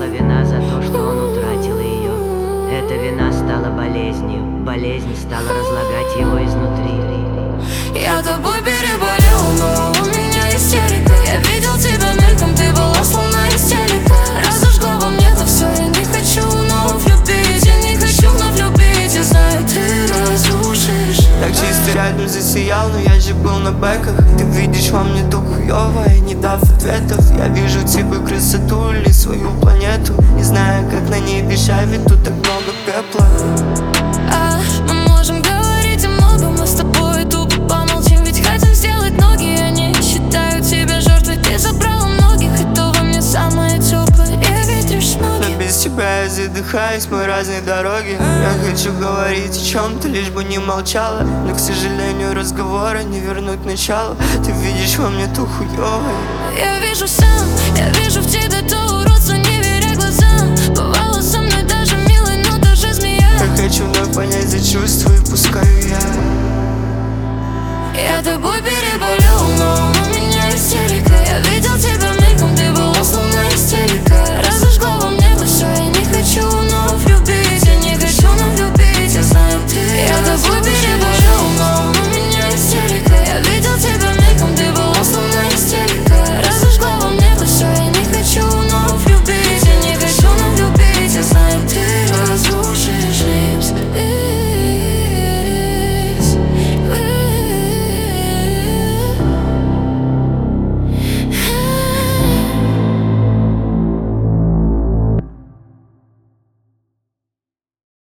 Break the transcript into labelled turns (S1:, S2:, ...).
S1: вина за то, что он утратил ее. Эта вина стала болезнью, болезнь стала разлагать его изнутри.
S2: Я тобой переболел, но у меня истерика. Я видел тебя мельком, ты была словно истерика. Разожгла во мне то все, я не хочу вновь любить. Я не хочу вновь любить, я знаю, ты разрушишь.
S3: Так чисто рядом засиял, но я же был на бэках. Ты видишь во мне то хуёвое, не дав ответов. Я вижу тебе красоту или свою планету. Не знаю, как на ней дышать, ведь тут так много пепла.
S2: Мы можем говорить о многом, мы с тобой тупо помолчим. Ведь хотим сделать ноги, я не считаю тебя жертвой. Ты забрала многих, и то во мне самое теплое. Я ветришь ноги.
S3: Но без тебя я задыхаюсь, мы разные дороги. Я хочу говорить о чем-то, лишь бы не молчала. Но, к сожалению, разговора не вернуть начало. Ты видишь во мне то хуёвое.
S2: Я вижу сам, я вижу